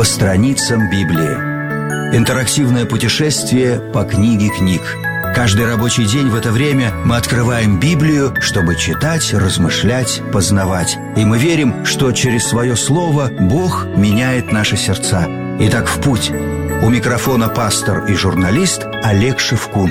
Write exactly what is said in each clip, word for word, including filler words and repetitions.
По страницам Библии. Интерактивное путешествие по книге книг. Каждый рабочий день в это время мы открываем Библию, чтобы читать, размышлять, познавать. И мы верим, что через свое слово Бог меняет наши сердца. Итак, в путь. У микрофона пастор и журналист Олег Шевкун.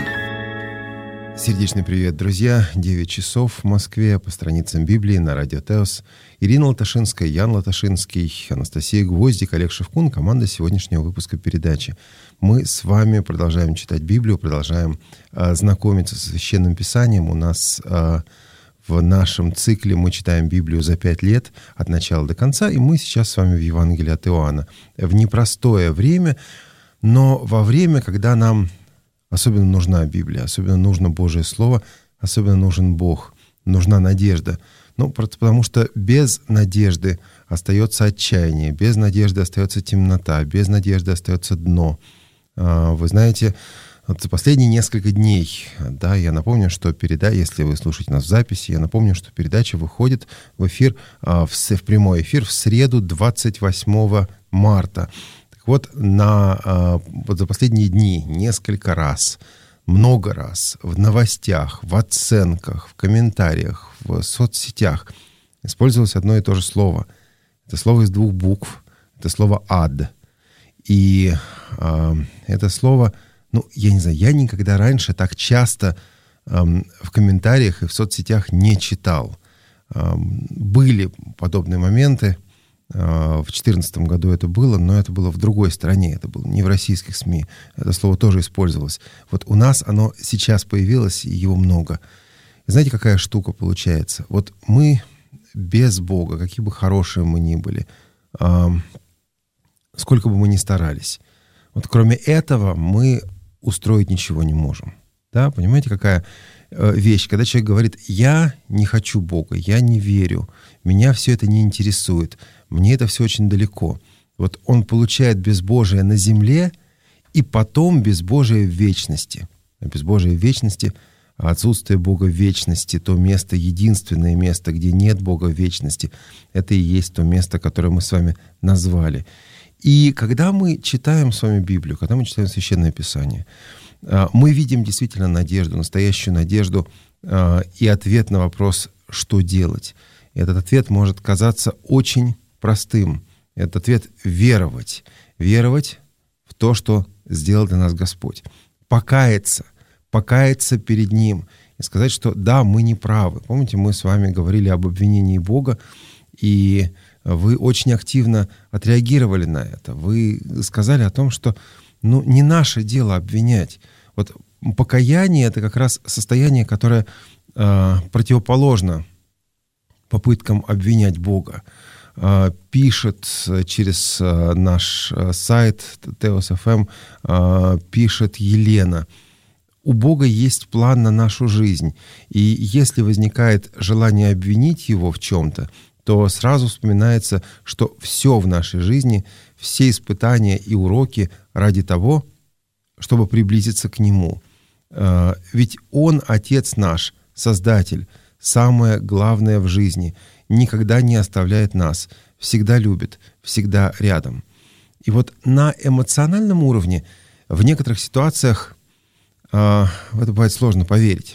Сердечный привет, друзья. девять часов в Москве по страницам Библии на радио Теос. Ирина Латашинская, Ян Латашинский, Анастасия Гвоздик, Олег Шевкун. Команда сегодняшнего выпуска передачи. Мы с вами продолжаем читать Библию, продолжаем э, знакомиться со Священным Писанием. У нас э, в нашем цикле мы читаем Библию за пять лет от начала до конца. И мы сейчас с вами в Евангелии от Иоанна. В непростое время, но во время, когда нам особенно нужна Библия, особенно нужно Божие Слово, особенно нужен Бог, нужна надежда. Ну, потому что без надежды остается отчаяние, без надежды остается темнота, без надежды остается дно. Вы знаете, вот за последние несколько дней, да, я напомню, что передача, если вы слушаете нас в записи, я напомню, что передача выходит в эфир, в, в прямой эфир в среду двадцать восьмого марта. Вот, на, вот за последние дни несколько раз, много раз в новостях, в оценках, в комментариях, в соцсетях использовалось одно и то же слово. Это слово из двух букв, это слово «ад». И э, это слово, ну, я не знаю, я никогда раньше так часто э, в комментариях и в соцсетях не читал. Э, были подобные моменты. В две тысячи четырнадцатом году это было, но это было в другой стране, это было не в российских СМИ. Это слово тоже использовалось. Вот у нас оно сейчас появилось, и его много. И знаете, какая штука получается? Вот мы без Бога, какие бы хорошие мы ни были, э, сколько бы мы ни старались, вот кроме этого мы устроить ничего не можем. Да, понимаете, какая э, вещь? Когда человек говорит: «Я не хочу Бога, я не верю, меня все это не интересует, мне это все очень далеко». Вот он получает безбожие на земле и потом безбожие в вечности. А безбожие в вечности, отсутствие Бога в вечности, то место, единственное место, где нет Бога в вечности, это и есть то место, которое мы с вами назвали. И когда мы читаем с вами Библию, когда мы читаем Священное Писание, мы видим действительно надежду, настоящую надежду и ответ на вопрос, что делать. И этот ответ может казаться очень простым. Этот ответ — веровать. Веровать в то, что сделал для нас Господь. Покаяться. Покаяться перед Ним. И сказать, что да, мы не правы. Помните, мы с вами говорили об обвинении Бога, и вы очень активно отреагировали на это. Вы сказали о том, что ну, не наше дело обвинять. Вот покаяние — это как раз состояние, которое э, противоположно попыткам обвинять Бога. Э, пишет через э, наш сайт Теос точка эф эм, э, пишет Елена: у Бога есть план на нашу жизнь, и если возникает желание обвинить Его в чем-то, то сразу вспоминается, что все в нашей жизни, все испытания и уроки ради того, чтобы приблизиться к Нему. Ведь Он, Отец наш, Создатель, самое главное в жизни, никогда не оставляет нас, всегда любит, всегда рядом. И вот на эмоциональном уровне в некоторых ситуациях в это бывает сложно поверить.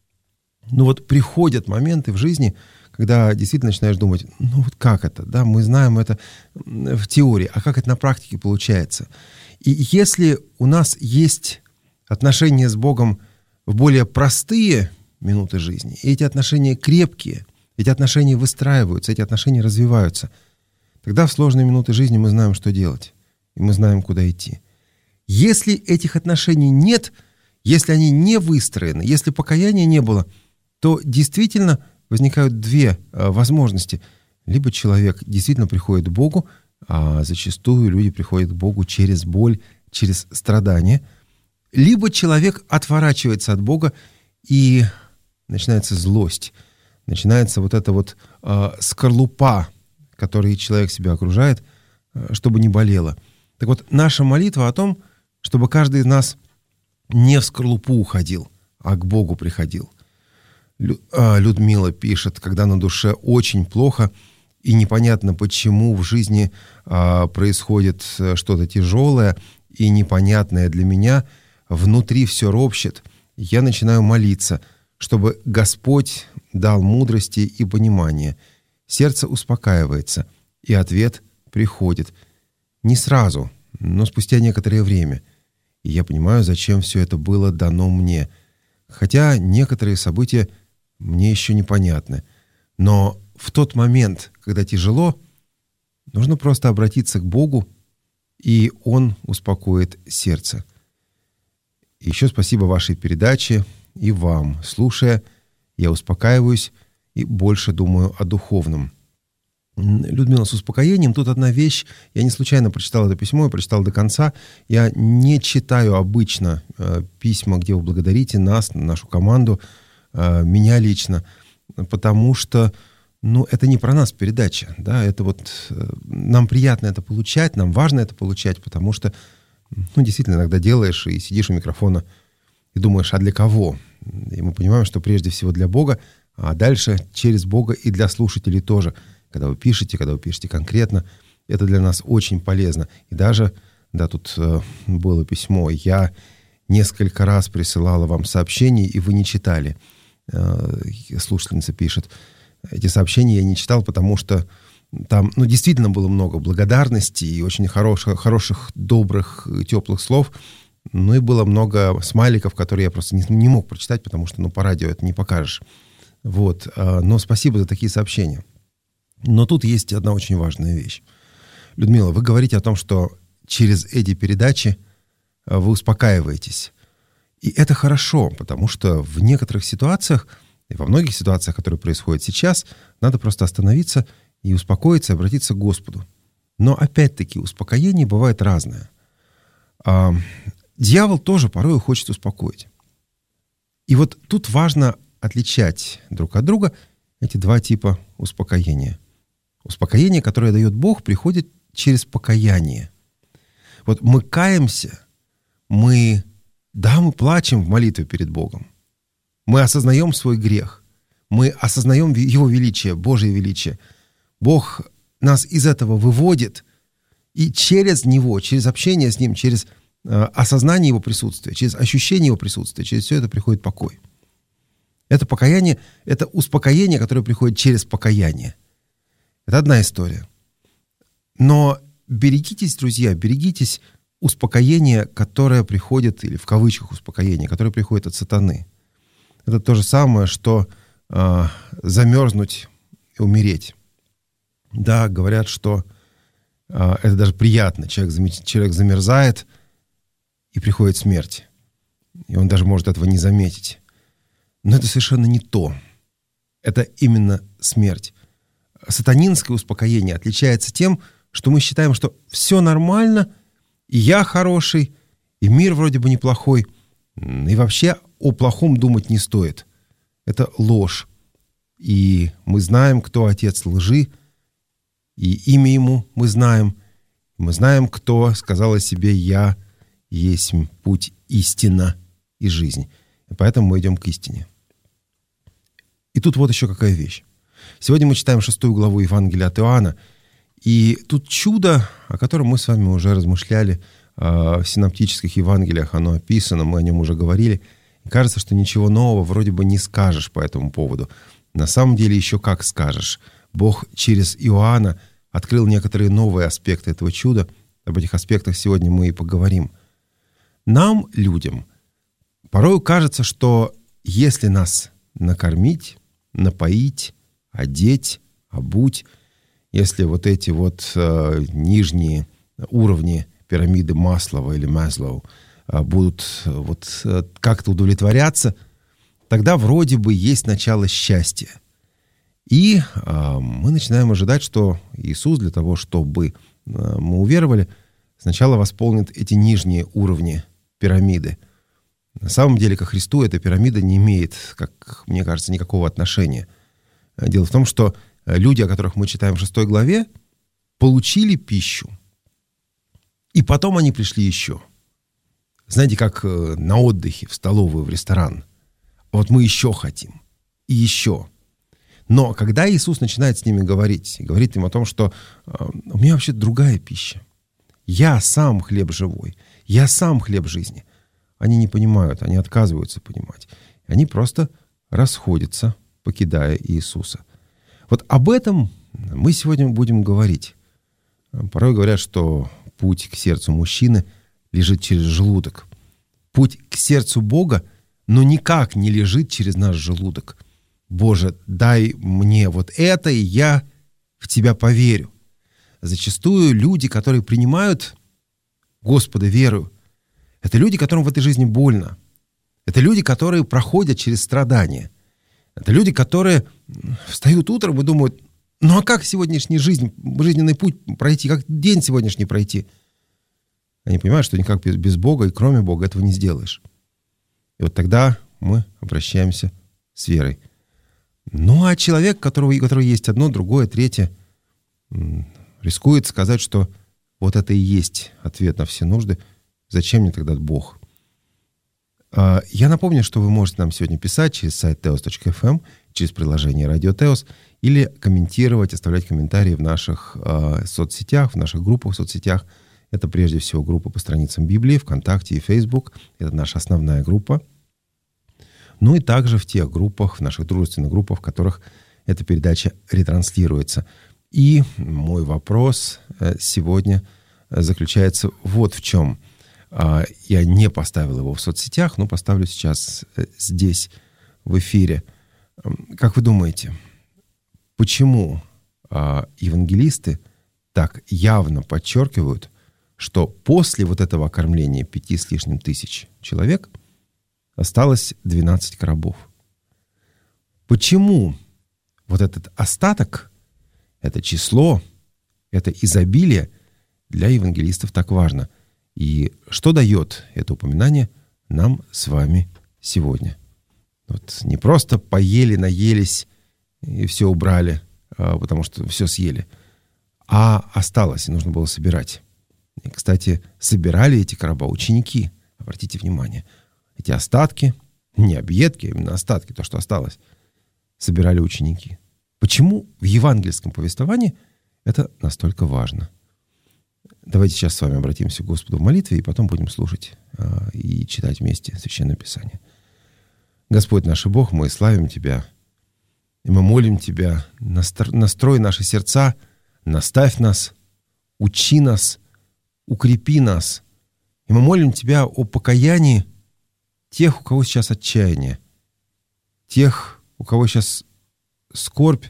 Но вот приходят моменты в жизни, когда действительно начинаешь думать: ну вот как это, да, мы знаем это в теории, а как это на практике получается? И если у нас есть отношения с Богом в более простые минуты жизни, и эти отношения крепкие, эти отношения выстраиваются, эти отношения развиваются, тогда в сложные минуты жизни мы знаем, что делать, и мы знаем, куда идти. Если этих отношений нет, если они не выстроены, если покаяния не было, то действительно возникают две э, возможности. Либо человек действительно приходит к Богу, а зачастую люди приходят к Богу через боль, через страдания. Либо человек отворачивается от Бога, и начинается злость. Начинается вот эта вот э, скорлупа, которой человек себя окружает, э, чтобы не болело. Так вот, наша молитва о том, чтобы каждый из нас не в скорлупу уходил, а к Богу приходил. Людмила пишет: когда на душе очень плохо и непонятно, почему в жизни а, происходит что-то тяжелое и непонятное для меня, внутри все ропщет, я начинаю молиться, чтобы Господь дал мудрости и понимание. Сердце успокаивается, и ответ приходит. Не сразу, но спустя некоторое время. И я понимаю, зачем все это было дано мне. Хотя некоторые события мне еще непонятны. Но в тот момент, когда тяжело, нужно просто обратиться к Богу, и Он успокоит сердце. Еще спасибо вашей передаче и вам. Слушая, я успокаиваюсь и больше думаю о духовном. Людмила, с успокоением тут одна вещь. Я не случайно прочитал это письмо, я прочитал до конца. Я не читаю обычно э, письма, где вы благодарите нас, нашу команду, э, меня лично, потому что, ну, это не про нас передача, да, это вот э, нам приятно это получать, нам важно это получать, потому что, ну, действительно, иногда делаешь и сидишь у микрофона и думаешь, а для кого? И мы понимаем, что прежде всего для Бога, а дальше через Бога и для слушателей тоже. Когда вы пишете, когда вы пишете конкретно, это для нас очень полезно. И даже, да, тут э, было письмо, я несколько раз присылала вам сообщения, и вы не читали. Э, слушательница пишет. Эти сообщения я не читал, потому что там, ну, действительно было много благодарности и очень хороших, хороших, добрых, теплых слов. Ну и было много смайликов, которые я просто не, не мог прочитать, потому что, ну, по радио это не покажешь. Вот. Но спасибо за такие сообщения. Но тут есть одна очень важная вещь. Людмила, вы говорите о том, что через эти передачи вы успокаиваетесь. И это хорошо, потому что в некоторых ситуациях, и во многих ситуациях, которые происходят сейчас, надо просто остановиться и успокоиться, и обратиться к Господу. Но опять-таки успокоение бывает разное. А, дьявол тоже порой хочет успокоить. И вот тут важно отличать друг от друга эти два типа успокоения. Успокоение, которое дает Бог, приходит через покаяние. Вот мы каемся, мы, да, мы плачем в молитве перед Богом. Мы осознаем свой грех. Мы осознаем Его величие, Божие величие. Бог нас из этого выводит, и через Него, через общение с Ним, через э, осознание Его присутствия, через ощущение Его присутствия, через все это приходит покой. Это покаяние, это успокоение, которое приходит через покаяние. Это одна история. Но берегитесь, друзья, берегитесь успокоения, которое приходит, или в кавычках успокоение, которое приходит от сатаны. Это то же самое, что э, замерзнуть и умереть. Да, говорят, что э, это даже приятно. Человек, зам, человек замерзает, и приходит смерть. И он даже может этого не заметить. Но это совершенно не то. Это именно смерть. Сатанинское успокоение отличается тем, что мы считаем, что все нормально, и я хороший, и мир вроде бы неплохой, и вообще о плохом думать не стоит. Это ложь. И мы знаем, кто отец лжи, и имя ему мы знаем. Мы знаем, кто сказал о себе «Я есть путь, истина и жизнь». И поэтому мы идем к истине. И тут вот еще какая вещь. Сегодня мы читаем шестую главу Евангелия от Иоанна, и тут чудо, о котором мы с вами уже размышляли в синоптических Евангелиях, оно описано, мы о нем уже говорили. И кажется, что ничего нового вроде бы не скажешь по этому поводу. На самом деле еще как скажешь. Бог через Иоанна открыл некоторые новые аспекты этого чуда. Об этих аспектах сегодня мы и поговорим. Нам, людям, порой кажется, что если нас накормить, напоить, одеть, обуть, если вот эти вот э, нижние уровни пирамиды Маслова или Маслоу э, будут вот э, как-то удовлетворяться, тогда вроде бы есть начало счастья. И э, мы начинаем ожидать, что Иисус для того, чтобы э, мы уверовали, сначала восполнит эти нижние уровни пирамиды. На самом деле ко Христу эта пирамида не имеет, как мне кажется, никакого отношения. Дело в том, что люди, о которых мы читаем в шестой главе, получили пищу. И потом они пришли еще. Знаете, как на отдыхе, в столовую, в ресторан. Вот мы еще хотим. И еще. Но когда Иисус начинает с ними говорить, и говорит им о том, что у меня вообще другая пища, я сам хлеб живой, я сам хлеб жизни, они не понимают, они отказываются понимать. Они просто расходятся, покидая Иисуса. Вот об этом мы сегодня будем говорить. Порой говорят, что путь к сердцу мужчины лежит через желудок. Путь к сердцу Бога, но никак не лежит через наш желудок. Боже, дай мне вот это, и я в Тебя поверю. Зачастую люди, которые принимают Господа верою, это люди, которым в этой жизни больно. Это люди, которые проходят через страдания. Это люди, которые встают утром и думают, ну а как сегодняшний жизнь, жизненный путь пройти, как день сегодняшний пройти? Они понимают, что никак без Бога и кроме Бога этого не сделаешь. И вот тогда мы обращаемся с верой. Ну а человек, у которого, у которого есть одно, другое, третье, рискует сказать, что вот это и есть ответ на все нужды. Зачем мне тогда Бог? Я напомню, что вы можете нам сегодня писать через сайт теос точка эф эм, через приложение Радио Теос, или комментировать, оставлять комментарии в наших э, соцсетях, в наших группах в соцсетях. Это прежде всего группа по страницам Библии, ВКонтакте и Фейсбук. Это наша основная группа. Ну и также в тех группах, в наших дружественных группах, в которых эта передача ретранслируется. И мой вопрос сегодня заключается вот в чем. Я не поставил его в соцсетях, но поставлю сейчас здесь, в эфире. Как вы думаете, почему евангелисты так явно подчеркивают, что после вот этого окормления пяти с лишним тысяч человек осталось двенадцать коробов? Почему вот этот остаток, это число, это изобилие для евангелистов так важно? И что дает это упоминание нам с вами сегодня? Вот не просто поели, наелись и все убрали, потому что все съели, а осталось, и нужно было собирать. И, кстати, собирали эти короба ученики. Обратите внимание, эти остатки, не объедки, а именно остатки, то, что осталось, собирали ученики. Почему в евангельском повествовании это настолько важно? Давайте сейчас с вами обратимся к Господу в молитве, и потом будем слушать э, и читать вместе Священное Писание. Господь наш и Бог, мы славим Тебя, и мы молим Тебя, настро- настрой наши сердца, наставь нас, учи нас, укрепи нас. И мы молим Тебя о покаянии тех, у кого сейчас отчаяние, тех, у кого сейчас скорбь,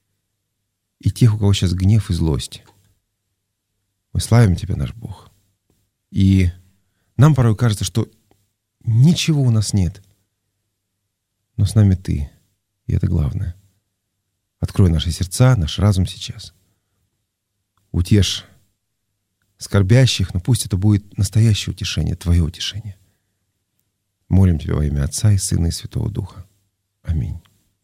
и тех, у кого сейчас гнев и злость. Мы славим Тебя, наш Бог. И нам порой кажется, что ничего у нас нет. Но с нами Ты. И это главное. Открой наши сердца, наш разум сейчас. Утешь скорбящих, но пусть это будет настоящее утешение, Твое утешение. Молим Тебя во имя Отца и Сына и Святого Духа. Аминь.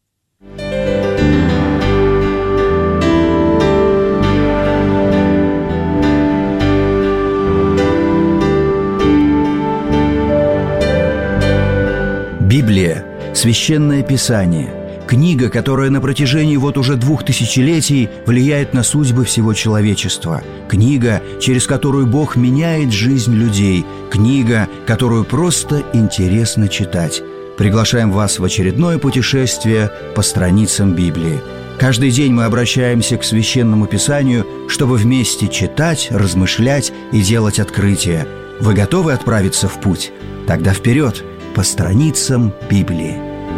Библия – священное писание, книга, которая на протяжении вот уже двух тысячелетий влияет на судьбы всего человечества, книга, через которую Бог меняет жизнь людей, книга, которую просто интересно читать. Приглашаем вас в очередное путешествие по страницам Библии. Каждый день мы обращаемся к Священному Писанию, чтобы вместе читать, размышлять и делать открытия. Вы готовы отправиться в путь? Тогда вперед! По страницам Библии.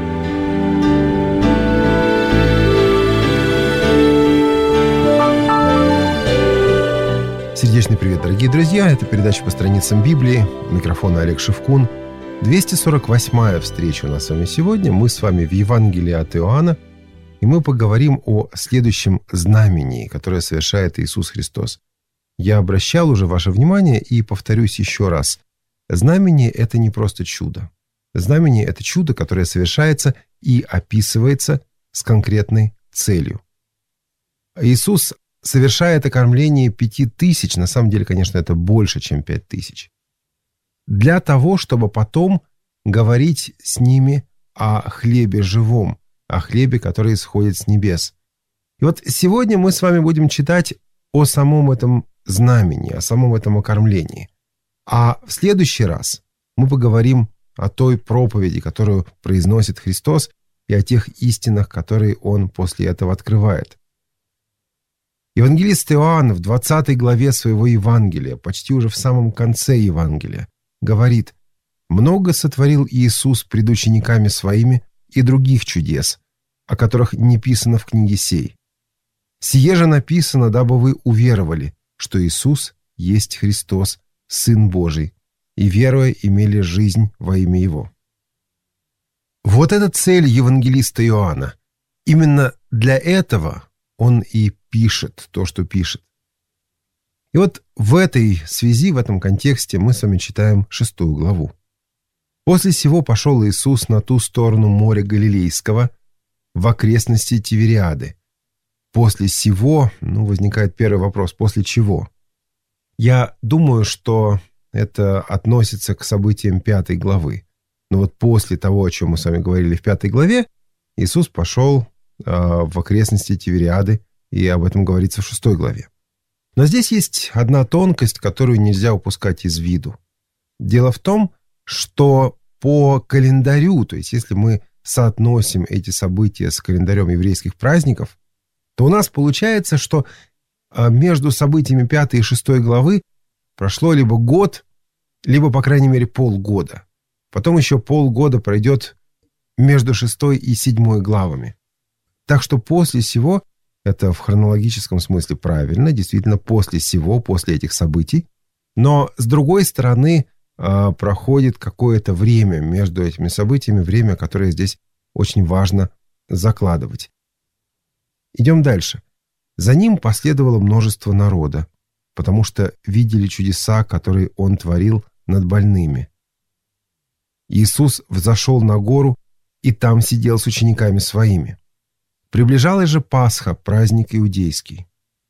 Сердечный привет, дорогие друзья. Это передача «По страницам Библии». У микрофона Олег Шевкун. двести сорок восьмая встреча у нас с вами сегодня. Мы с вами в Евангелии от Иоанна. И мы поговорим о следующем знамении, которое совершает Иисус Христос. Я обращал уже ваше внимание и повторюсь еще раз. Знамение – это не просто чудо. Знамение – это чудо, которое совершается и описывается с конкретной целью. Иисус совершает окормление пяти тысяч, на самом деле, конечно, это больше, чем пять тысяч, для того, чтобы потом говорить с ними о хлебе живом, о хлебе, который сходит с небес. И вот сегодня мы с вами будем читать о самом этом знамени, о самом этом окормлении. А в следующий раз мы поговорим о той проповеди, которую произносит Христос, и о тех истинах, которые Он после этого открывает. Евангелист Иоанн в двадцатой главе своего Евангелия, почти уже в самом конце Евангелия, говорит: «Много сотворил Иисус пред учениками Своими и других чудес, о которых не писано в книге сей. Сие же написано, дабы вы уверовали, что Иисус есть Христос, Сын Божий, и, веруя, имели жизнь во имя Его». Вот эта цель евангелиста Иоанна. Именно для этого он и пишет то, что пишет. И вот в этой связи, в этом контексте мы с вами читаем шестую главу. «После сего пошел Иисус на ту сторону моря Галилейского, в окрестности Тивериады». После сего, ну, возникает первый вопрос: после чего? Я думаю, что это относится к событиям пятой главы. Но вот после того, о чем мы с вами говорили в пятой главе, Иисус пошел э, в окрестности Тивериады, и об этом говорится в шестой главе. Но здесь есть одна тонкость, которую нельзя упускать из виду. Дело в том, что по календарю, то есть если мы соотносим эти события с календарем еврейских праздников, то у нас получается, что между событиями пятой и шестой главы прошло либо год, либо, по крайней мере, полгода. Потом еще полгода пройдет между шестой и седьмой главами. Так что после сего, это в хронологическом смысле правильно, действительно после сего, после этих событий, но с другой стороны проходит какое-то время между этими событиями, время, которое здесь очень важно закладывать. Идем дальше. За ним последовало множество народа, потому что видели чудеса, которые он творил над больными. Иисус взошел на гору и там сидел с учениками своими. Приближалась же Пасха, праздник иудейский.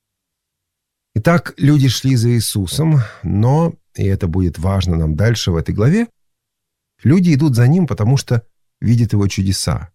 Итак, люди шли за Иисусом, но, и это будет важно нам дальше в этой главе, люди идут за Ним, потому что видят Его чудеса.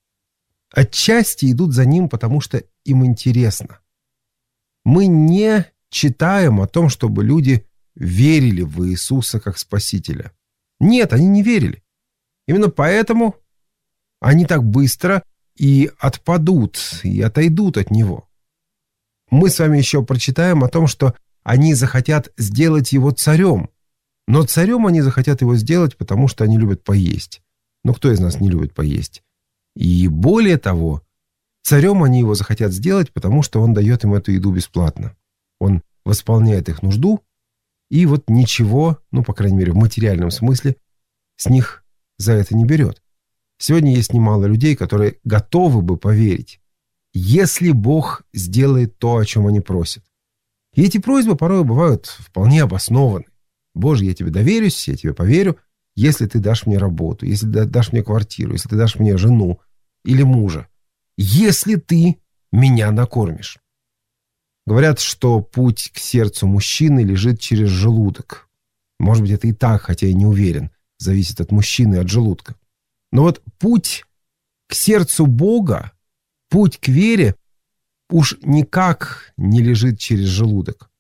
Отчасти идут за Ним, потому что им интересно. Мы не читаем о том, чтобы люди верили в Иисуса как Спасителя. Нет, они не верили. Именно поэтому они так быстро и отпадут, и отойдут от Него. Мы с вами еще прочитаем о том, что они захотят сделать Его царем. Но царем они захотят Его сделать, потому что они любят поесть. Но кто из нас не любит поесть? И более того, царем они Его захотят сделать, потому что Он дает им эту еду бесплатно. Он восполняет их нужду, и вот ничего, ну, по крайней мере, в материальном смысле, с них за это не берет. Сегодня есть немало людей, которые готовы бы поверить, если Бог сделает то, о чем они просят. И эти просьбы порой бывают вполне обоснованы. Боже, я тебе доверюсь, я тебе поверю, если ты дашь мне работу, если дашь мне квартиру, если ты дашь мне жену или мужа, если ты меня накормишь. Говорят, что путь к сердцу мужчины лежит через желудок. Может быть, это и так, хотя я не уверен. Зависит от мужчины и от желудка. Но вот путь к сердцу Бога, путь к вере уж никак не лежит через желудок.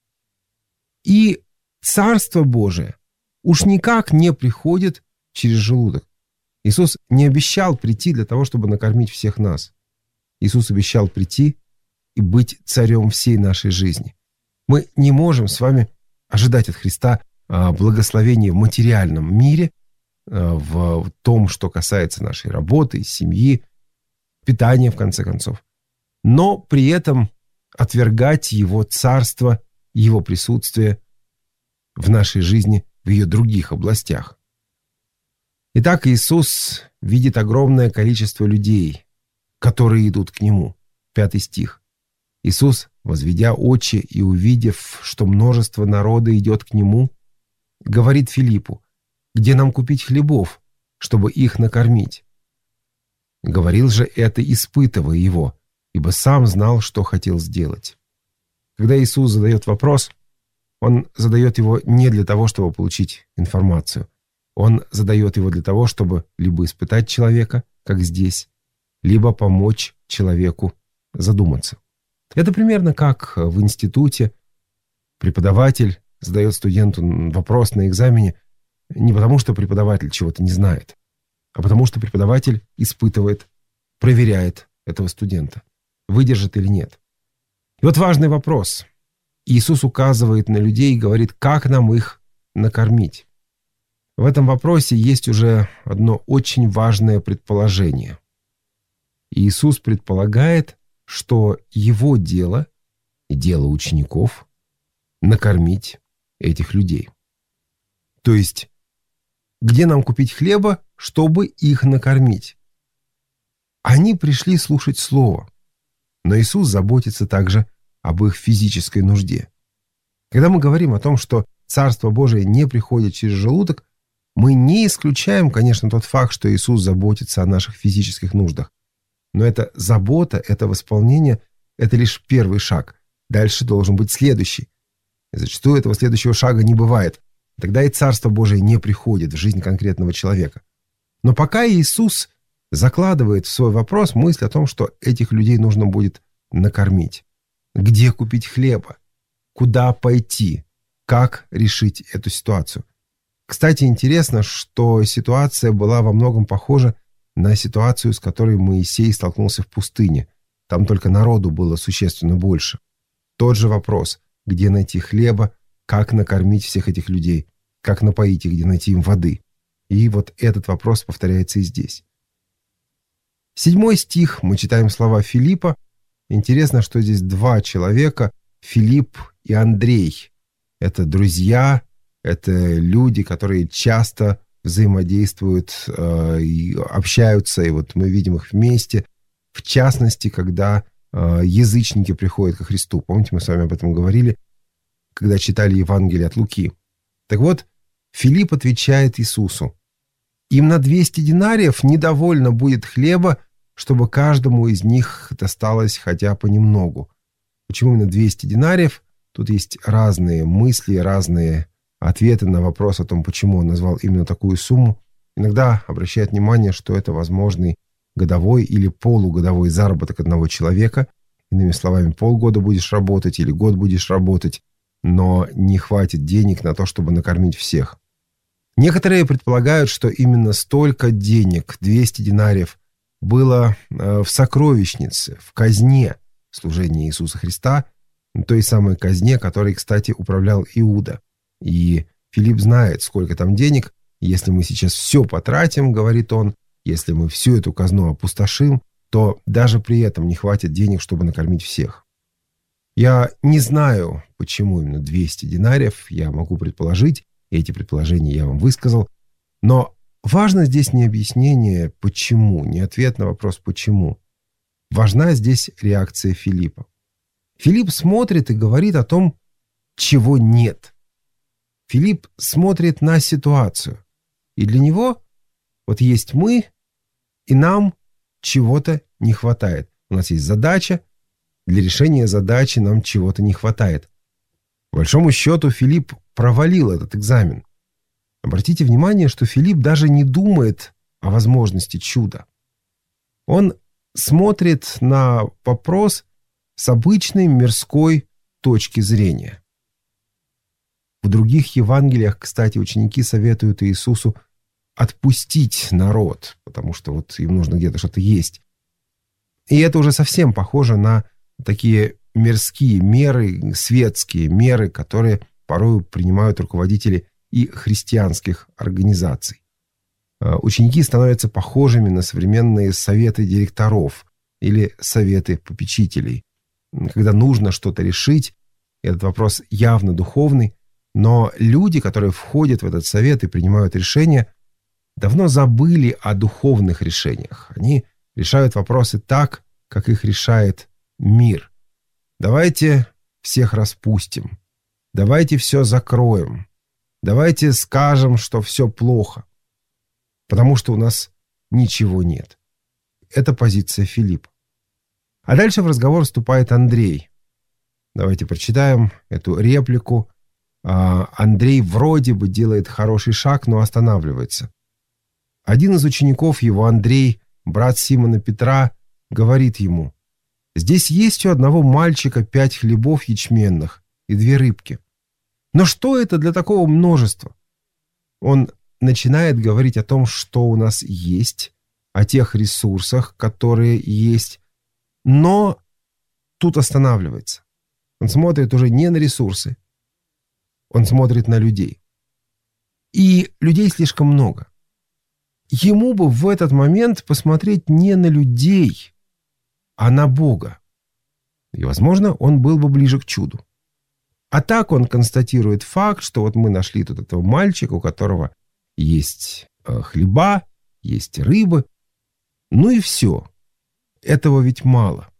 И Царство Божие уж никак не приходит через желудок. Иисус не обещал прийти для того, чтобы накормить всех нас. Иисус обещал прийти и быть царем всей нашей жизни. Мы не можем с вами ожидать от Христа благословения в материальном мире, в том, что касается нашей работы, семьи, питания, в конце концов. Но при этом отвергать Его царство, Его присутствие в нашей жизни, в ее других областях. Итак, Иисус видит огромное количество людей, которые идут к Нему. Пятый стих. Иисус, возведя очи и увидев, что множество народа идет к Нему, говорит Филиппу: «Где нам купить хлебов, чтобы их накормить?» Говорил же это, испытывая его, ибо сам знал, что хотел сделать. Когда Иисус задает вопрос, Он задает его не для того, чтобы получить информацию. Он задает его для того, чтобы либо испытать человека, как здесь, либо помочь человеку задуматься. Это примерно как в институте преподаватель задает студенту вопрос на экзамене не потому, что преподаватель чего-то не знает, а потому что преподаватель испытывает, проверяет этого студента, выдержит или нет. И вот важный вопрос. Иисус указывает на людей и говорит, как нам их накормить. В этом вопросе есть уже одно очень важное предположение. Иисус предполагает, что его дело и дело учеников накормить этих людей. То есть, где нам купить хлеба, чтобы их накормить? Они пришли слушать Слово, но Иисус заботится также об их физической нужде. Когда мы говорим о том, что Царство Божие не приходит через желудок, мы не исключаем, конечно, тот факт, что Иисус заботится о наших физических нуждах. Но эта забота, это восполнение – это лишь первый шаг. Дальше должен быть следующий. И зачастую этого следующего шага не бывает. Тогда и Царство Божие не приходит в жизнь конкретного человека. Но пока Иисус закладывает в свой вопрос мысль о том, что этих людей нужно будет накормить. Где купить хлеба? Куда пойти? Как решить эту ситуацию? Кстати, интересно, что ситуация была во многом похожа на ситуацию, с которой Моисей столкнулся в пустыне. Там только народу было существенно больше. Тот же вопрос, где найти хлеба, как накормить всех этих людей, как напоить их, где найти им воды. И вот этот вопрос повторяется и здесь. Седьмой стих, мы читаем слова Филиппа. Интересно, что здесь два человека, Филипп и Андрей. Это друзья, это люди, которые часто взаимодействуют э, и общаются, и вот мы видим их вместе. В частности, когда э, язычники приходят ко Христу. Помните, мы с вами об этом говорили, когда читали Евангелие от Луки. Так вот, Филипп отвечает Иисусу: им на двести динариев недовольно будет хлеба, чтобы каждому из них досталось хотя понемногу. Почему именно двести динариев? Тут есть разные мысли, разные ответы на вопрос о том, почему он назвал именно такую сумму. Иногда обращают внимание, что это возможный годовой или полугодовой заработок одного человека. Иными словами, полгода будешь работать или год будешь работать, но не хватит денег на то, чтобы накормить всех. Некоторые предполагают, что именно столько денег, двести динариев, было в сокровищнице, в казне служения Иисуса Христа, той самой казне, которой, кстати, управлял Иуда. И Филипп знает, сколько там денег. Если мы сейчас все потратим, говорит он, если мы всю эту казну опустошим, то даже при этом не хватит денег, чтобы накормить всех. Я не знаю, почему именно двести динариев, я могу предположить, и эти предположения я вам высказал, но важно здесь не объяснение «почему», не ответ на вопрос «почему». Важна здесь реакция Филиппа. Филипп смотрит и говорит о том, чего нет. Филипп смотрит на ситуацию. И для него вот есть мы, и нам чего-то не хватает. У нас есть задача, для решения задачи нам чего-то не хватает. По большому счету Филипп провалил этот экзамен. Обратите внимание, что Филипп даже не думает о возможности чуда. Он смотрит на вопрос с обычной мирской точки зрения. В других Евангелиях, кстати, ученики советуют Иисусу отпустить народ, потому что вот им нужно где-то что-то есть. И это уже совсем похоже на такие мирские меры, светские меры, которые порой принимают руководители и христианских организаций. Ученики становятся похожими на современные советы директоров или советы попечителей. Когда нужно что-то решить, этот вопрос явно духовный, но люди, которые входят в этот совет и принимают решения, давно забыли о духовных решениях. Они решают вопросы так, как их решает мир. Давайте всех распустим. Давайте все закроем. Давайте скажем, что все плохо. Потому что у нас ничего нет. Это позиция Филиппа. А дальше в разговор вступает Андрей. Давайте прочитаем эту реплику. Андрей вроде бы делает хороший шаг, но останавливается. Один из учеников его, Андрей, брат Симона Петра, говорит ему: «Здесь есть у одного мальчика пять хлебов ячменных и две рыбки. Но что это для такого множества?» Он начинает говорить о том, что у нас есть, о тех ресурсах, которые есть, но тут останавливается. Он смотрит уже не на ресурсы, он смотрит на людей. И людей слишком много. Ему бы в этот момент посмотреть не на людей, а на Бога. И, возможно, он был бы ближе к чуду. А так он констатирует факт, что вот мы нашли тут этого мальчика, у которого есть э, хлеба, есть рыбы. Ну и все. Этого ведь мало.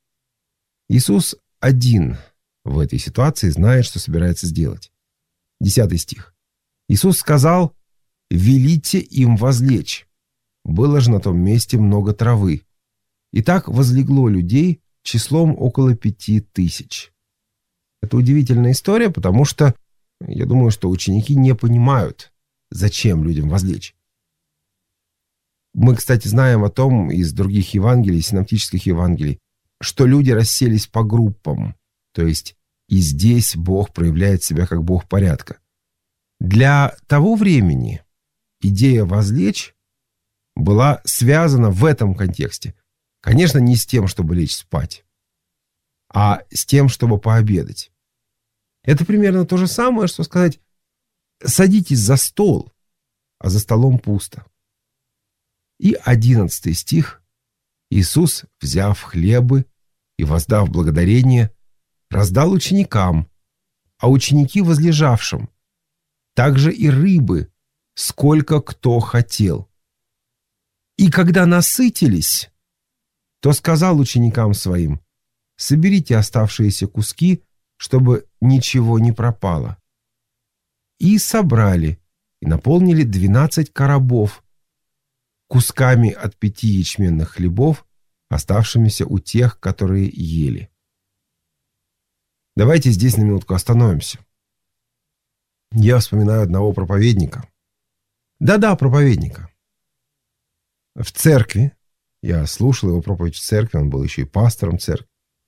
Иисус один в этой ситуации знает, что собирается сделать. Десятый стих. Иисус сказал: «Велите им возлечь». Было же на том месте много травы. И так возлегло людей числом около пяти тысяч. Это удивительная история, потому что я думаю, что ученики не понимают, зачем людям возлечь. Мы, кстати, знаем о том из других Евангелий, синоптических Евангелий, что люди расселись по группам. То есть и здесь Бог проявляет себя как Бог порядка. Для того времени идея возлечь была связана в этом контексте. Конечно, не с тем, чтобы лечь спать, а с тем, чтобы пообедать. Это примерно то же самое, что сказать: садитесь за стол, а за столом пусто. И одиннадцатый стих. Иисус, взяв хлебы и воздав благодарение, раздал ученикам, а ученики возлежавшим, также и рыбы, сколько кто хотел. И когда насытились, то сказал ученикам своим: соберите оставшиеся куски, чтобы ничего не пропало. И собрали, и наполнили двенадцать коробов кусками от пяти ячменных хлебов, оставшимися у тех, которые ели. Давайте здесь на минутку остановимся. Я вспоминаю одного проповедника. Да-да, проповедника. В церкви. Я слушал его проповедь в церкви, он был еще и пастором церкви.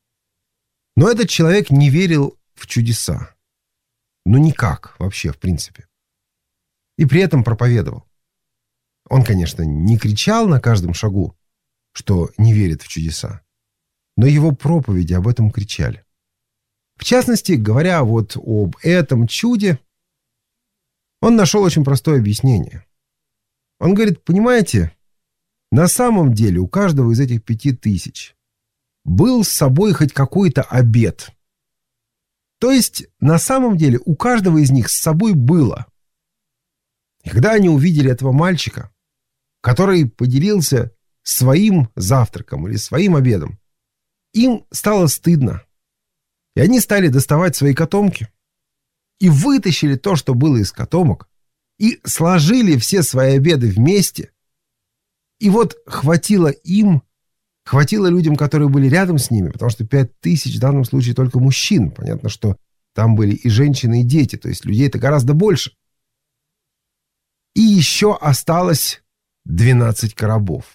Но этот человек не верил в чудеса. Ну никак вообще, в принципе. И при этом проповедовал. Он, конечно, не кричал на каждом шагу, что не верит в чудеса. Но его проповеди об этом кричали. В частности, говоря вот об этом чуде, он нашел очень простое объяснение. Он говорит: понимаете, на самом деле у каждого из этих пяти тысяч был с собой хоть какой-то обет. То есть, на самом деле, у каждого из них с собой было. И когда они увидели этого мальчика, который поделился своим завтраком или своим обедом, им стало стыдно. И они стали доставать свои котомки и вытащили то, что было из котомок, и сложили все свои обеды вместе. И вот хватило им, хватило людям, которые были рядом с ними, потому что пять тысяч в данном случае только мужчин. Понятно, что там были и женщины, и дети, то есть людей-то гораздо больше. И еще осталось двенадцать коробов.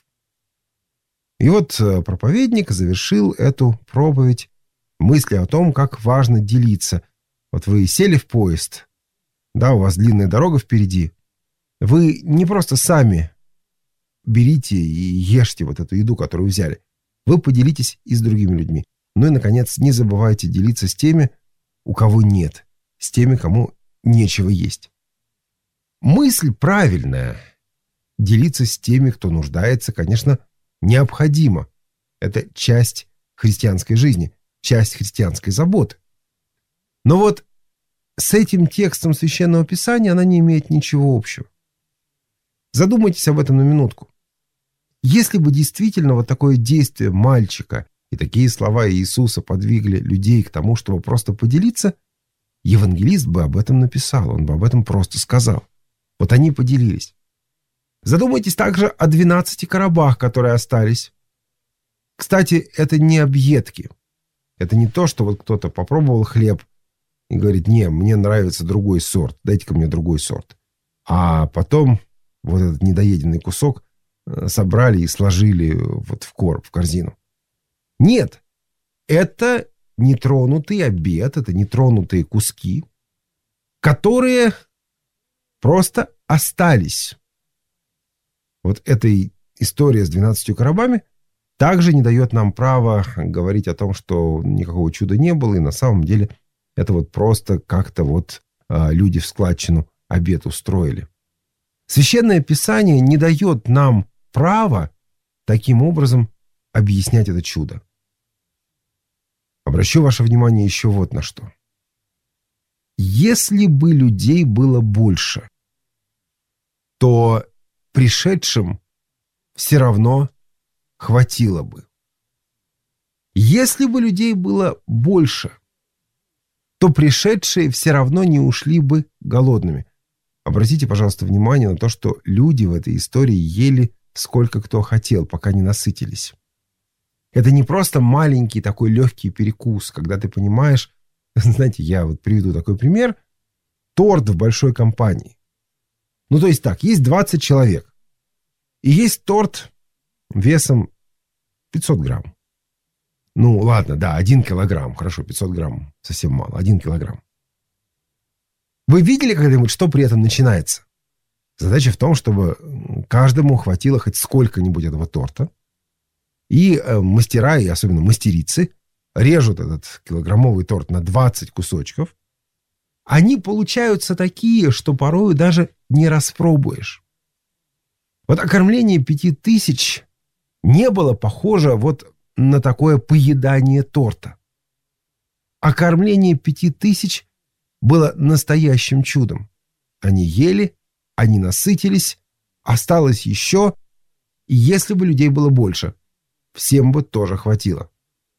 И вот проповедник завершил эту проповедь мыслью о том, как важно делиться. Вот вы сели в поезд, да, у вас длинная дорога впереди. Вы не просто сами берите и ешьте вот эту еду, которую взяли. Вы поделитесь и с другими людьми. Ну и, наконец, не забывайте делиться с теми, у кого нет, с теми, кому нечего есть. Мысль правильная. Делиться с теми, кто нуждается, конечно, необходимо. Это часть христианской жизни, часть христианской заботы. Но вот с этим текстом Священного Писания она не имеет ничего общего. Задумайтесь об этом на минутку. Если бы действительно вот такое действие мальчика и такие слова Иисуса подвигли людей к тому, чтобы просто поделиться, евангелист бы об этом написал, он бы об этом просто сказал. Вот они поделились. Задумайтесь также о двенадцати коробах, которые остались. Кстати, это не объедки. Это не то, что вот кто-то попробовал хлеб и говорит: не, мне нравится другой сорт, дайте-ка мне другой сорт. А потом вот этот недоеденный кусок собрали и сложили вот в короб, в корзину. Нет, это нетронутый обед, это нетронутые куски, которые просто остались. Вот эта история с двенадцатью коробами также не дает нам права говорить о том, что никакого чуда не было, и на самом деле это вот просто как-то вот а, люди в складчину обед устроили. Священное Писание не дает нам права таким образом объяснять это чудо. Обращу ваше внимание еще вот на что. Если бы людей было больше, то пришедшим все равно хватило бы. Если бы людей было больше, то пришедшие все равно не ушли бы голодными. Обратите, пожалуйста, внимание на то, что люди в этой истории ели сколько кто хотел, пока не насытились. Это не просто маленький такой легкий перекус, когда ты понимаешь, знаете, я вот приведу такой пример, торт в большой компании. Ну, то есть так, есть двадцать человек, и есть торт весом пятьсот грамм. Ну, ладно, да, один килограмм, хорошо, пятьсот грамм, совсем мало, один килограмм. Вы видели когда-нибудь, что при этом начинается? Задача в том, чтобы каждому хватило хоть сколько-нибудь этого торта. И э, мастера, и особенно мастерицы, режут этот килограммовый торт на двадцать кусочков. Они получаются такие, что порою даже не распробуешь. Вот окормление пяти тысяч не было похоже вот на такое поедание торта. Окормление пяти тысяч было настоящим чудом. Они ели, они насытились, осталось еще, и если бы людей было больше, всем бы тоже хватило.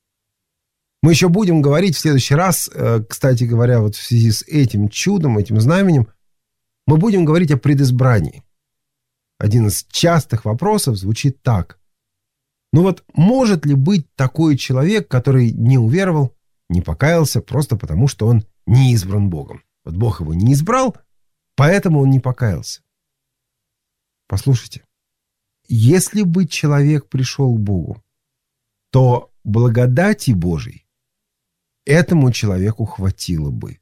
Мы еще будем говорить в следующий раз, кстати говоря, вот в связи с этим чудом, этим знаменем, мы будем говорить о предизбрании. Один из частых вопросов звучит так. Ну вот, может ли быть такой человек, который не уверовал, не покаялся, просто потому что он не избран Богом? Вот Бог его не избрал, поэтому он не покаялся. Послушайте, если бы человек пришел к Богу, то благодати Божией этому человеку хватило бы.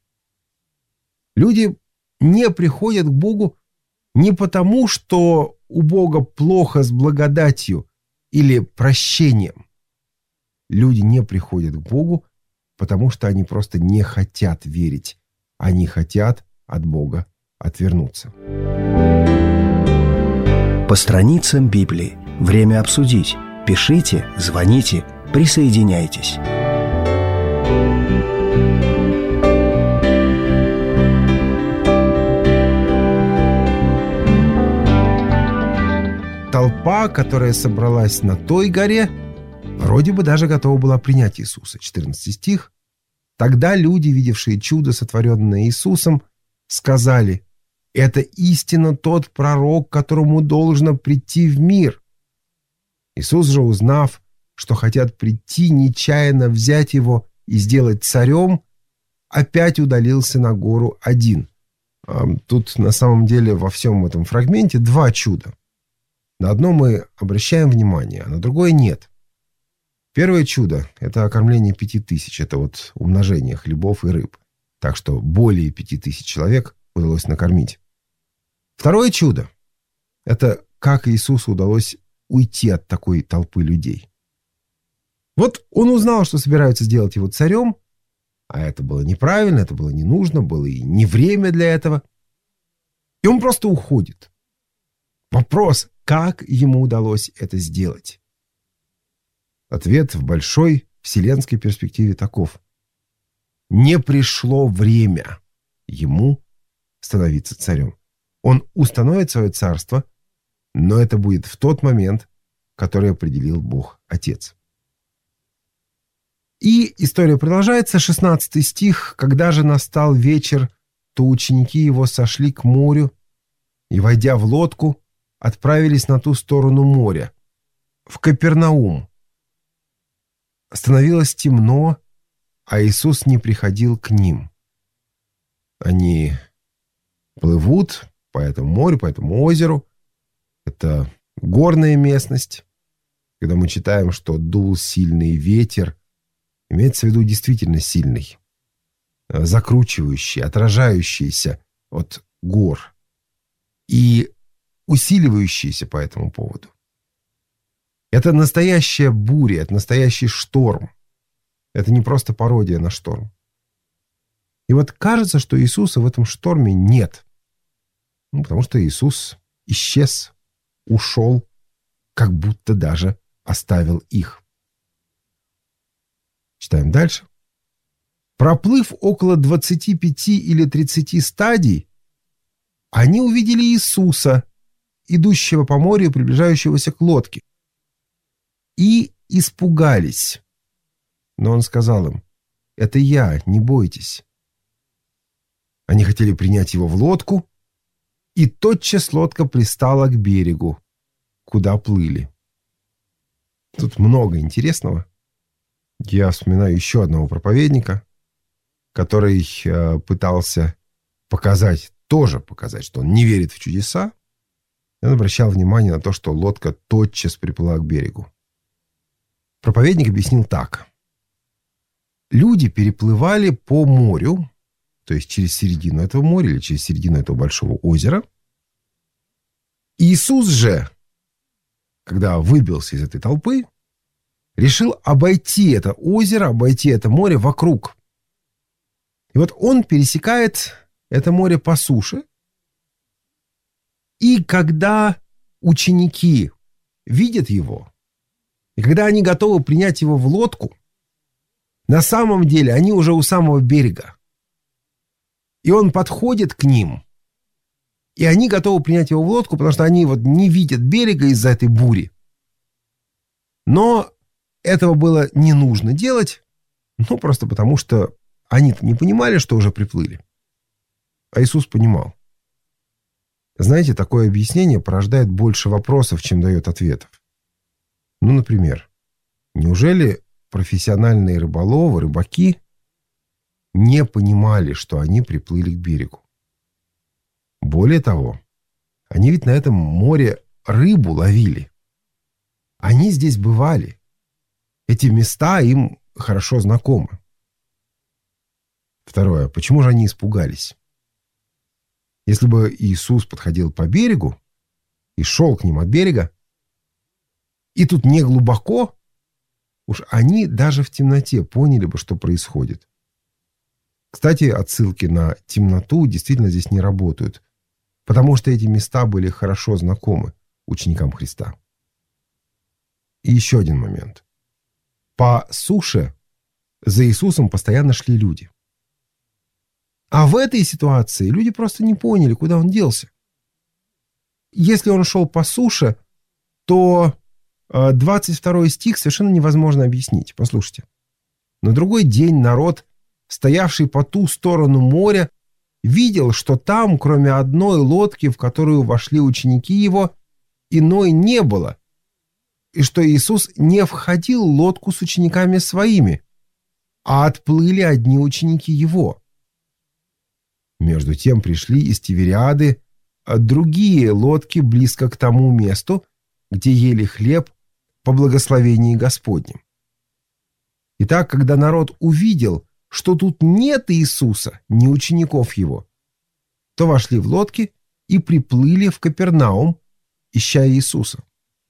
Люди не приходят к Богу не потому, что у Бога плохо с благодатью или прощением. Люди не приходят к Богу, потому что они просто не хотят верить. Они хотят от Бога отвернуться. По страницам Библии. Время обсудить. Пишите, звоните, присоединяйтесь. Толпа, которая собралась на той горе, вроде бы даже готова была принять Иисуса. четырнадцатый стих. Тогда люди, видевшие чудо, сотворенное Иисусом, сказали: «Это истинно тот пророк, которому должно прийти в мир». Иисус же, узнав, что хотят прийти, нечаянно взять его и сделать царем, опять удалился на гору один. Тут на самом деле во всем этом фрагменте два чуда. На одно мы обращаем внимание, а на другое нет. Первое чудо – это окормление пяти тысяч, это вот умножение хлебов и рыб. Так что более пяти тысяч человек удалось накормить. Второе чудо – это как Иисусу удалось уйти от такой толпы людей. Вот он узнал, что собираются сделать его царем, а это было неправильно, это было не нужно, было и не время для этого. И он просто уходит. Вопрос, как ему удалось это сделать? Ответ в большой вселенской перспективе таков. Не пришло время ему становиться царем. Он установит свое царство, но это будет в тот момент, который определил Бог Отец. И история продолжается. шестнадцатый стих. «Когда же настал вечер, то ученики его сошли к морю и, войдя в лодку, отправились на ту сторону моря, в Капернаум. Становилось темно, а Иисус не приходил к ним». Они плывут по этому морю, по этому озеру. Это горная местность. Когда мы читаем, что дул сильный ветер, имеется в виду действительно сильный, закручивающий, отражающийся от гор и усиливающийся по этому поводу. Это настоящая буря, это настоящий шторм. Это не просто пародия на шторм. И вот кажется, что Иисуса в этом шторме нет. Ну, потому что Иисус исчез, ушел, как будто даже оставил их. Читаем дальше. Проплыв около двадцати пяти или тридцати стадий, они увидели Иисуса, идущего по морю, приближающегося к лодке, и испугались. Но он сказал им: «Это я, не бойтесь». Они хотели принять его в лодку, и тотчас лодка пристала к берегу, куда плыли. Тут много интересного. Я вспоминаю еще одного проповедника, который э, пытался показать, тоже показать, что он не верит в чудеса. Он обращал внимание на то, что лодка тотчас приплыла к берегу. Проповедник объяснил так. Люди переплывали по морю, то есть через середину этого моря или через середину этого большого озера. Иисус же, когда выбился из этой толпы, решил обойти это озеро, обойти это море вокруг. И вот он пересекает это море по суше. И когда ученики видят его, и когда они готовы принять его в лодку, на самом деле они уже у самого берега. И он подходит к ним, и они готовы принять его в лодку, потому что они вот не видят берега из-за этой бури. Но этого было не нужно делать, ну, просто потому что они-то не понимали, что уже приплыли. А Иисус понимал. Знаете, такое объяснение порождает больше вопросов, чем дает ответов. Ну, например, неужели профессиональные рыболовы, рыбаки не понимали, что они приплыли к берегу? Более того, они ведь на этом море рыбу ловили. Они здесь бывали. Эти места им хорошо знакомы. Второе. Почему же они испугались? Если бы Иисус подходил по берегу и шел к ним от берега, и тут не глубоко, уж они даже в темноте поняли бы, что происходит. Кстати, отсылки на темноту действительно здесь не работают, потому что эти места были хорошо знакомы ученикам Христа. И еще один момент. По суше за Иисусом постоянно шли люди. А в этой ситуации люди просто не поняли, куда он делся. Если он шел по суше, то двадцать второй стих совершенно невозможно объяснить. Послушайте. На другой день народ, стоявший по ту сторону моря, видел, что там, кроме одной лодки, в которую вошли ученики его, иной не было, и что Иисус не входил в лодку с учениками своими, а отплыли одни ученики его. Между тем пришли из Тивериады другие лодки близко к тому месту, где ели хлеб по благословении Господнем. Итак, когда народ увидел, что тут нет Иисуса, ни учеников его, то вошли в лодки и приплыли в Капернаум, ища Иисуса.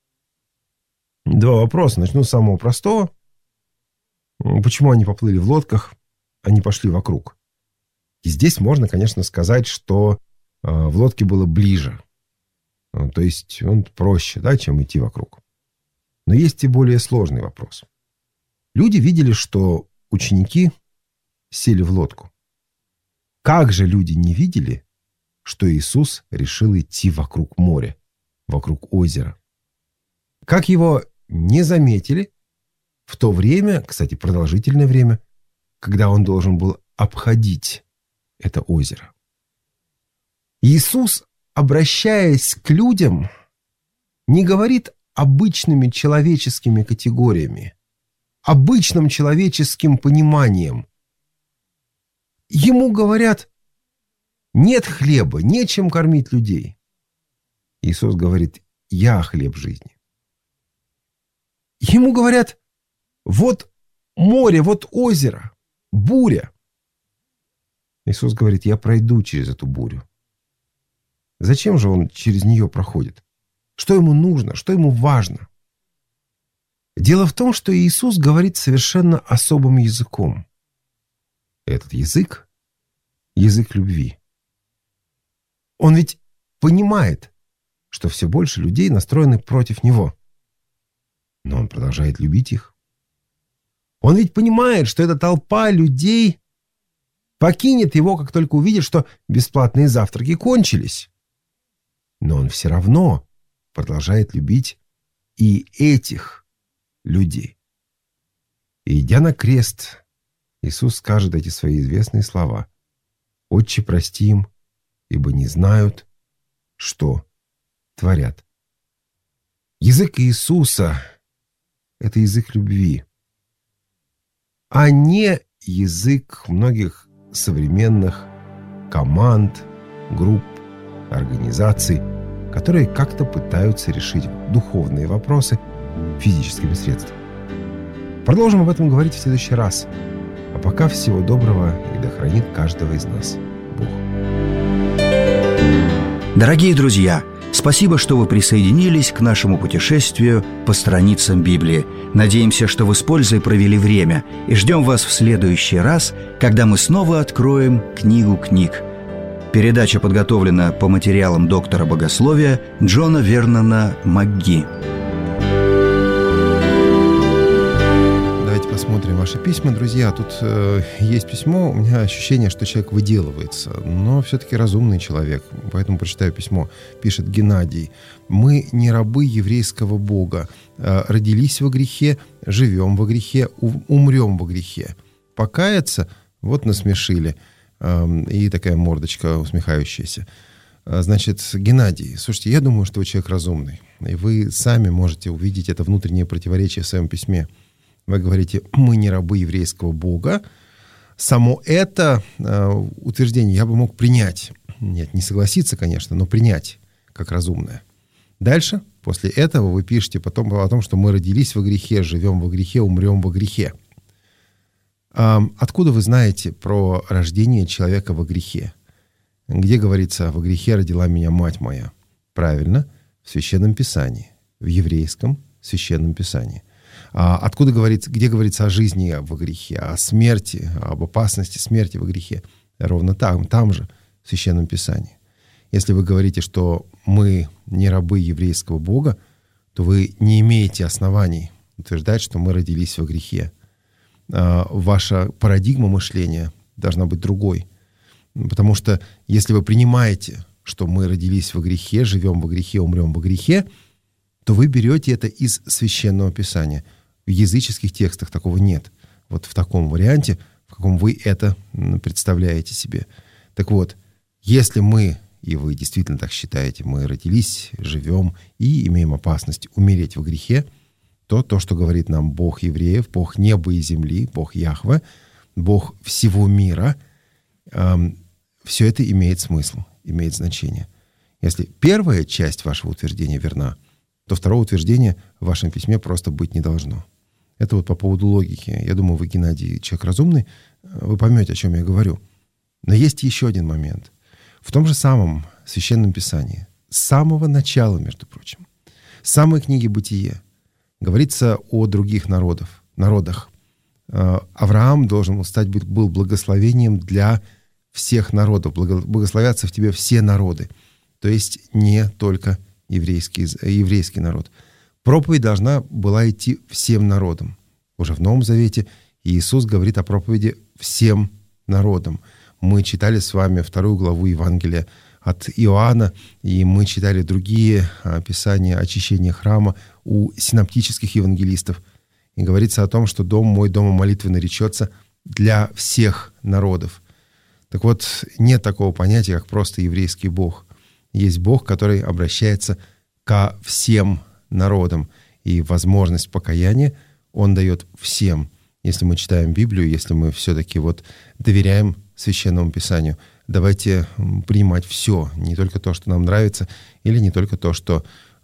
Два вопроса. Начну с самого простого. Почему они поплыли в лодках, а не пошли вокруг? И здесь можно, конечно, сказать, что э, в лодке было ближе. Ну, то есть он проще, да, чем идти вокруг. Но есть и более сложный вопрос. Люди видели, что ученики сели в лодку. Как же люди не видели, что Иисус решил идти вокруг моря, вокруг озера? Как его не заметили в то время, кстати, продолжительное время, когда он должен был обходить это озеро? Иисус, обращаясь к людям, не говорит обычными человеческими категориями, обычным человеческим пониманием. Ему говорят: нет хлеба, нечем кормить людей. Иисус говорит: «Я хлеб жизни». Ему говорят: вот море, вот озеро, буря. Иисус говорит: я пройду через эту бурю. Зачем же он через нее проходит? Что ему нужно? Что ему важно? Дело в том, что Иисус говорит совершенно особым языком. Этот язык — язык любви. Он ведь понимает, что все больше людей настроены против него. Но он продолжает любить их. Он ведь понимает, что эта толпа людей покинет его, как только увидит, что бесплатные завтраки кончились. Но он все равно продолжает любить и этих людей. И, идя на крест, Иисус скажет эти свои известные слова: «Отче, прости им, ибо не знают, что творят». Язык Иисуса — это язык любви, а не язык многих современных команд, групп, организаций, которые как-то пытаются решить духовные вопросы физическими средствами. Продолжим об этом говорить в следующий раз. А пока всего доброго, и да хранит каждого из нас Бог. Дорогие друзья, спасибо, что вы присоединились к нашему путешествию по страницам Библии. Надеемся, что вы с пользой провели время, и ждем вас в следующий раз, когда мы снова откроем книгу книг. Передача подготовлена по материалам доктора богословия Джона Вернона МакГи. Давайте посмотрим ваши письма, друзья. Тут э, есть письмо. У меня ощущение, что человек выделывается, но все-таки разумный человек. Поэтому прочитаю письмо. Пишет Геннадий: «Мы не рабы еврейского Бога. Э, родились во грехе, живем во грехе, у- умрем во грехе. Покаяться? Вот насмешили». И такая мордочка усмехающаяся. Значит, Геннадий, слушайте, я думаю, что вы человек разумный. И вы сами можете увидеть это внутреннее противоречие в своем письме. Вы говорите: мы не рабы еврейского Бога. Само это э, утверждение я бы мог принять. Нет, не согласиться, конечно, но принять как разумное. Дальше, после этого вы пишете потом о том, что мы родились во грехе, живем во грехе, умрем во грехе. Откуда вы знаете про рождение человека во грехе? Где говорится: во грехе родила меня мать моя? Правильно, в Священном Писании, в еврейском Священном Писании. А откуда говорится, где говорится о жизни во грехе, о смерти, об опасности смерти во грехе? Ровно там, там же, в Священном Писании. Если вы говорите, что мы не рабы еврейского Бога, то вы не имеете оснований утверждать, что мы родились во грехе. Ваша парадигма мышления должна быть другой. Потому что если вы принимаете, что мы родились во грехе, живем во грехе, умрем во грехе, то вы берете это из Священного Писания. В языческих текстах такого нет. Вот в таком варианте, в каком вы это представляете себе. Так вот, если мы, и вы действительно так считаете, мы родились, живем и имеем опасность умереть во грехе, то, то, что говорит нам Бог евреев, Бог неба и земли, Бог Яхве, Бог всего мира, эм, все это имеет смысл, имеет значение. Если первая часть вашего утверждения верна, то второго утверждения в вашем письме просто быть не должно. Это вот по поводу логики. Я думаю, вы, Геннадий, человек разумный, вы поймете, о чем я говорю. Но есть еще один момент. В том же самом Священном Писании, с самого начала, между прочим, с самой книги «Бытие», говорится о других народов, народах. Авраам должен стать, был благословением для всех народов. Благословятся в тебе все народы. То есть не только еврейский, еврейский народ. Проповедь должна была идти всем народам. Уже в Новом Завете Иисус говорит о проповеди всем народам. Мы читали с вами вторую главу Евангелия от Иоанна, и мы читали другие описания очищения храма у синоптических евангелистов. И говорится о том, что «дом мой, домом молитвы наречется для всех народов». Так вот, нет такого понятия, как просто еврейский Бог. Есть Бог, который обращается ко всем народам. И возможность покаяния Он дает всем. Если мы читаем Библию, если мы все-таки вот доверяем Священному Писанию, давайте принимать все, не только то, что нам нравится, или не только то, что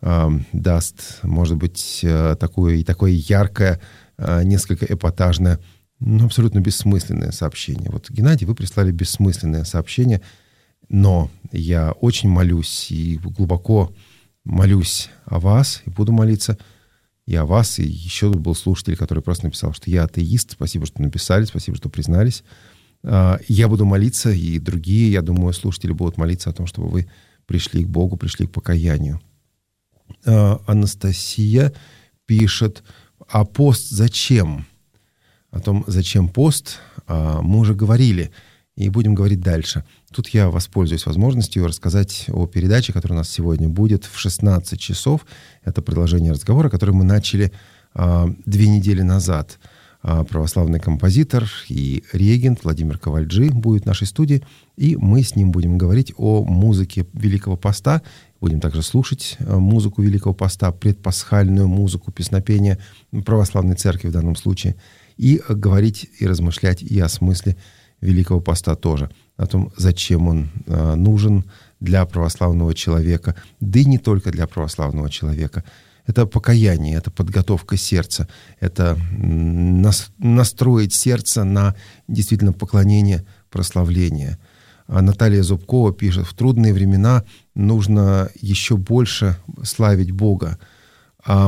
э, даст, может быть, э, такое, и такое яркое, э, несколько эпатажное, но абсолютно бессмысленное сообщение. Вот, Геннадий, вы прислали бессмысленное сообщение, но я очень молюсь и глубоко молюсь о вас, и буду молиться и о вас, и еще тут был слушатель, который просто написал, что я атеист. Спасибо, что написали, спасибо, что признались. Я буду молиться, и другие, я думаю, слушатели будут молиться о том, чтобы вы пришли к Богу, пришли к покаянию. Анастасия пишет: а пост зачем? О том, зачем пост, мы уже говорили, и будем говорить дальше. Тут я воспользуюсь возможностью рассказать о передаче, которая у нас сегодня будет в шестнадцать часов. Это продолжение разговора, который мы начали а, две недели назад. А, православный композитор и регент Владимир Ковальджи будет в нашей студии, и мы с ним будем говорить о музыке Великого Поста. Будем также слушать музыку Великого Поста, предпасхальную музыку, песнопения православной церкви в данном случае, и говорить и размышлять и о смысле Великого Поста тоже, о том, зачем он э, нужен для православного человека, да и не только для православного человека. Это покаяние, это подготовка сердца, это нас, настроить сердце на действительно поклонение, прославление. А Наталья Зубкова пишет: в трудные времена нужно еще больше славить Бога. А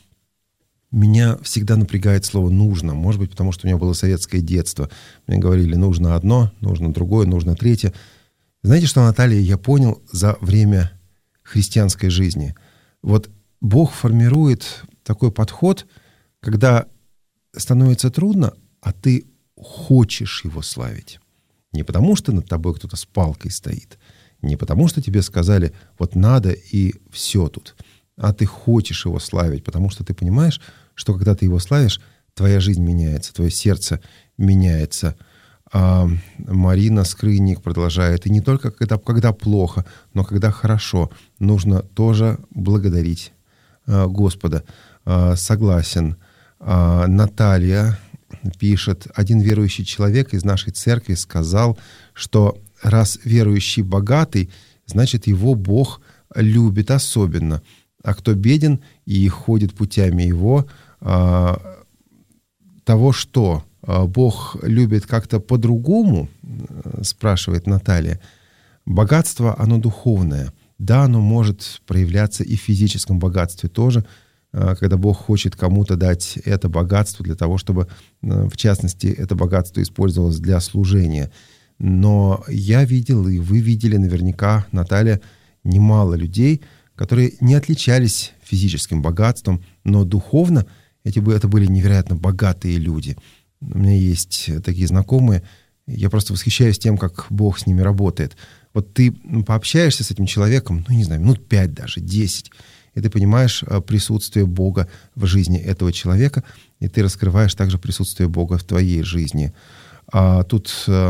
меня всегда напрягает слово «нужно». Может быть, потому что у меня было советское детство. Мне говорили: нужно одно, нужно другое, нужно третье. Знаете что, Наталья, я понял за время христианской жизни. Вот Бог формирует такой подход, когда становится трудно, а ты хочешь Его славить. Не потому, что над тобой кто-то с палкой стоит, не потому, что тебе сказали: вот надо и все тут, а ты хочешь Его славить, потому что ты понимаешь, что когда ты Его славишь, твоя жизнь меняется, твое сердце меняется. А Марина Скрынник продолжает: и не только когда, когда плохо, но когда хорошо, нужно тоже благодарить а, Господа. А, согласен. А, Наталья пишет: один верующий человек из нашей церкви сказал, что раз верующий богатый, значит, его Бог любит особенно. А кто беден и ходит путями его, а, того что? Бог любит как-то по-другому, спрашивает Наталья. Богатство, оно духовное. Да, оно может проявляться и в физическом богатстве тоже, когда Бог хочет кому-то дать это богатство для того, чтобы, в частности, это богатство использовалось для служения. Но я видел, и вы видели наверняка, Наталья, немало людей, которые не отличались физическим богатством, но духовно эти, это были невероятно богатые люди. У меня есть такие знакомые, я просто восхищаюсь тем, как Бог с ними работает. Вот ты пообщаешься с этим человеком, ну, не знаю, минут пять даже, десять, и ты понимаешь присутствие Бога в жизни этого человека, и ты раскрываешь также присутствие Бога в твоей жизни. А тут э,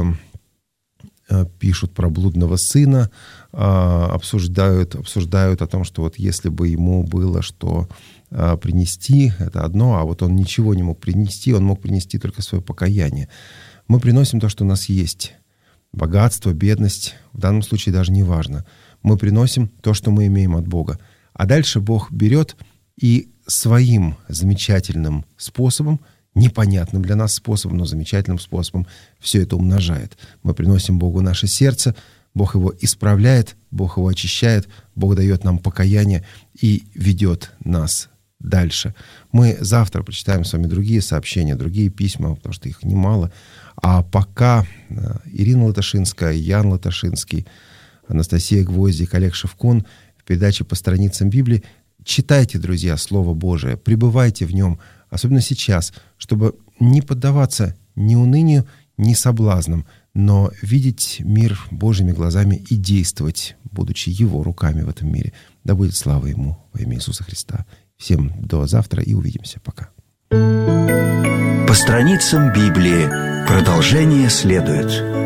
пишут про блудного сына, э, обсуждают, обсуждают о том, что вот если бы ему было что принести, это одно, а вот он ничего не мог принести, он мог принести только свое покаяние. Мы приносим то, что у нас есть. Богатство, бедность, в данном случае даже не важно. Мы приносим то, что мы имеем от Бога. А дальше Бог берет и своим замечательным способом, непонятным для нас способом, но замечательным способом, все это умножает. Мы приносим Богу наше сердце, Бог его исправляет, Бог его очищает, Бог дает нам покаяние и ведет нас дальше. Мы завтра прочитаем с вами другие сообщения, другие письма, потому что их немало. А пока Ирина Латашинская, Ян Латашинский, Анастасия Гвоздик, Олег Шевкун в передаче «По страницам Библии». Читайте, друзья, Слово Божие, пребывайте в нем, особенно сейчас, чтобы не поддаваться ни унынию, ни соблазнам, но видеть мир Божьими глазами и действовать, будучи Его руками в этом мире. Да будет слава Ему во имя Иисуса Христа. Всем до завтра и увидимся. Пока. По страницам Библии. Продолжение следует.